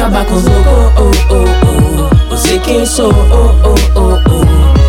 acabar com os loucos, oh, oh, oh. Eu sei quem sou, oh, oh, oh, oh.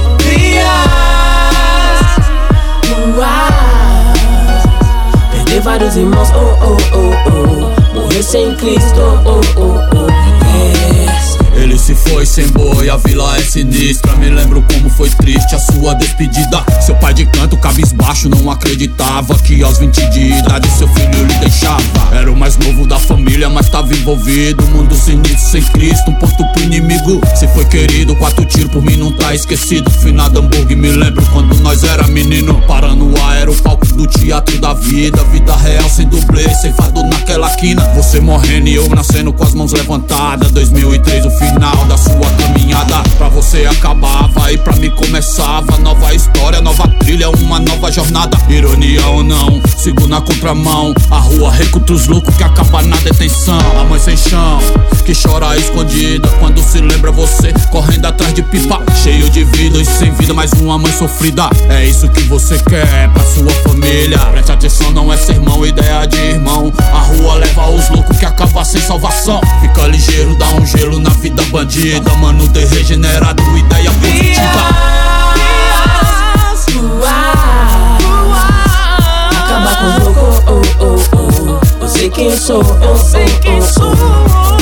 Perder vários irmãos, oh, oh, oh, oh. Morrer sem Cristo, oh, oh, oh, yes. Ele se foi sem boi, a vila é sinistra. Me lembro como foi triste a sua despedida. Seu pai de canto, cabisbaixo, não acreditava que aos 20 de idade seu filho lhe deixava. Era o mais novo da família, mas tava envolvido. Mundo sinistro sem Cristo, um ponto pro inimigo. Se foi querido, 4 tiros por mim não tá esquecido. Finado hambúrguer, me lembro quando nós era menino. Paranoá era o palco do teatro da vida. Vida real sem dublê, ceifado naquela quina. Você morrendo e eu nascendo com as mãos levantadas. 2003 o final da sua caminhada. Pra você acabava e pra mim começava. Nova história, nova trilha, uma nova jornada. Ironia ou não, sigo na contramão. A rua recontra os loucos que acaba na detenção. A mãe sem chão, que chora escondida quando se lembra você correndo atrás de pipa. Cheio de vida e sem vida, mais uma mãe sofrida. É isso que você quer pra sua família. Preste atenção, não é sermão, ideia de irmão. A rua leva os loucos que acaba sem salvação. Fica ligeiro, dá um gelo na vida bandida. Mano de regenerado, ideia positiva. Acabar com o louco, oh, oh, oh. Eu sei quem sou, oh, oh, oh, oh.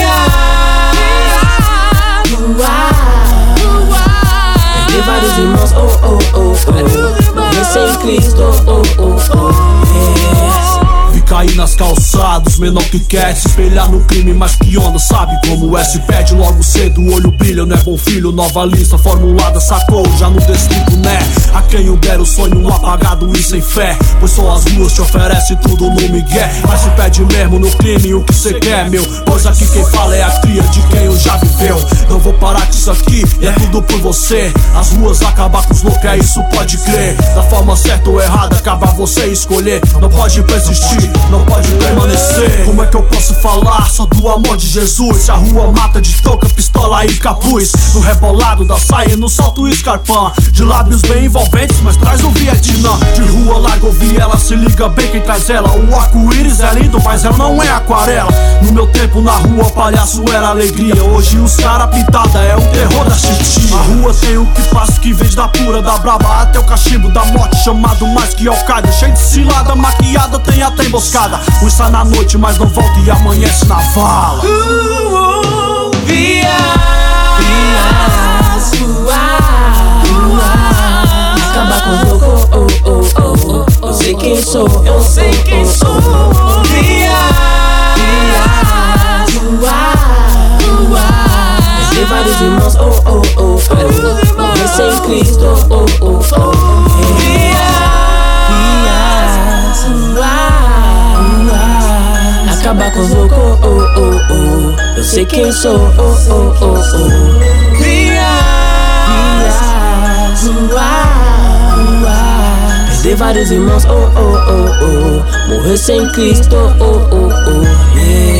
Perder vários irmãos, oh, oh, oh, oh. Morrer sem Cristo, oh, oh, oh, yes. Vi cair nas calçadas, menor que quer se espelhar no crime, mas que onda, sabe como é? Se pede logo cedo, o olho brilha, não é bom filho. Nova lista formulada, sacou, já no desligo, né? A quem eu der o sonho apagado e sem fé, pois só as ruas te oferecem tudo no migué. Mas se pede mesmo no crime o que cê quer, meu, pois aqui quem fala é a cria de quem eu já viveu. Não vou parar com isso aqui, é tudo por você. As ruas acabar com os loucos, é isso, pode crer. Da forma certa ou errada, acaba você escolher. Não pode persistir, não pode permanecer. Como é que eu posso falar só do amor de Jesus? Se a rua mata de touca, pistola e capuz, no rebolado da saia, no salto escarpão, de lábios bem envolventes, mas traz o Vietnã. De rua larga ouvir ela, se liga bem quem traz ela. O arco-íris é lindo, mas ela não é aquarela. No meu tempo na rua, palhaço era alegria. Hoje os cara pintada é o terror da chitinha. A rua tem o que passa, que vem da pura, da braba até o cachimbo da morte, chamado mais que Al-Qaeda. Cheio de cilada, maquiada, tem até emboscada. Um sai na noite, mas não volta e amanhece na vala. Acabar com o louco, oh, oh, oh. Eu sei quem sou, eu sei quem sou. Perder vários irmãos, oh, oh, oh, oh. Morrer sem Cristo, oh, oh, oh, acabar com os loucos, oh, oh, oh. Eu sei quem sou, oh, oh, oh, oh. Perder vários irmãos, oh, oh, oh, oh. Morrer sem Cristo, oh, oh, oh, yeah.